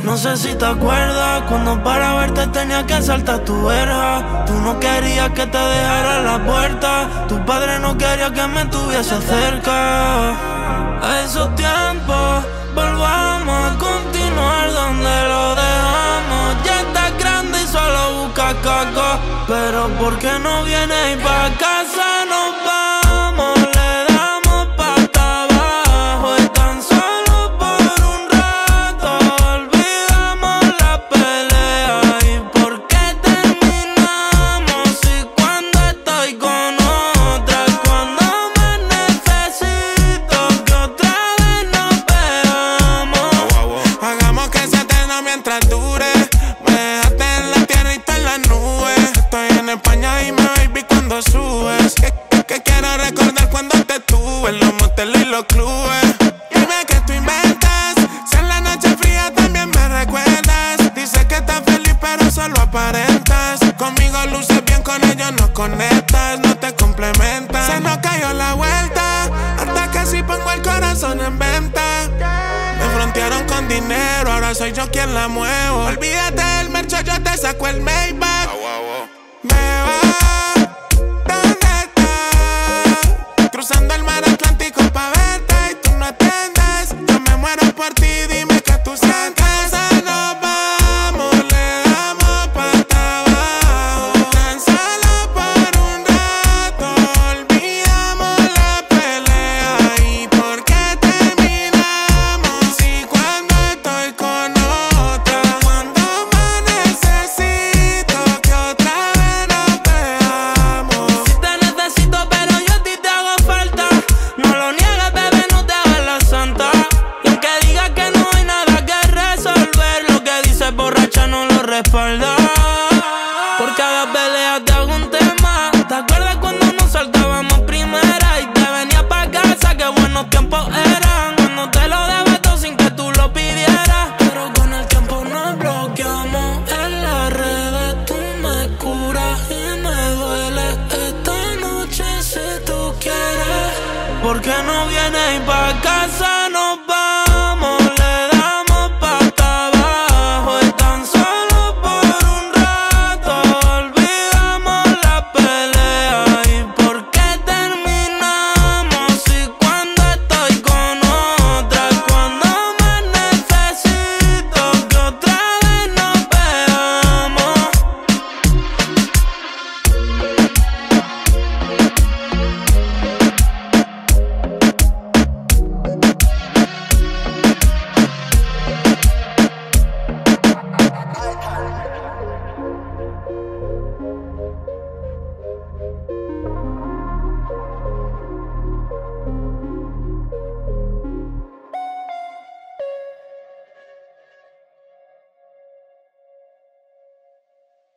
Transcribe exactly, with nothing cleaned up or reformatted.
No sé si te acuerdas cuando para verte tenía que saltar tu verja. Tú no querías que te dejara la puerta. Tu padre no quería que me tuviese cerca. A esos tiempos volvamos a continuar donde lo dejamos. Ya estás grande y solo buscas caca. Pero ¿por qué no vienes y pa' casa nos vamos? Le damos pata abajo y tan solo por un rato olvidamos la pelea. ¿Y por qué terminamos? Si cuando estoy con otra, cuando me necesito, que otra vez nos veamos. Hagamos que sea eterno mientras dure. Me dejaste en la tierra y tú en las nubes. Estoy en España y me baby cuando subes. Que, que, que quiero recordar cuando te tuve en los moteles y los clubes. Dime que tú inventas. Si en la noche fría también me recuerdas. Dices que estás feliz pero solo aparentas. Conmigo luces bien, con ellos no conectas. No te complementas. Se nos cayó la vuelta. Hasta que si pongo el corazón en venta. Me frontearon con dinero, ahora soy yo quien la muevo. Olvídate del mercho, yo te saco el Maybach. Me va, ¿dónde estás? Cruzando el mar Atlántico pa' verte y tú no atiendes. Yo me muero por ti, dime que tú sientes. Nos vamos, le damos pata abajo. Tan solo por un rato olvidamos la pelea. ¿Y por qué terminamos? Si cuando estoy con otra, cuando me necesito, que otra vez nos veamos. Si te necesito pero yo a ti te hago falta. No lo niegues, bebé, no te hagas la santa. Y aunque digas que no hay nada que resolver, lo que dices borracha no lo respalda. Por cada pelea te hago un tema. ¿Te acuerdas cuando nos saltábamos primera y te venía pa' casa? Qué buenos tiempos eran, cuando te lo daba todo sin que tú lo pidieras. Pero con el tiempo nos bloqueamos en las redes. Tú me curas y me duele esta noche si tú quieres. ¿Por qué no vienes y pa' casa?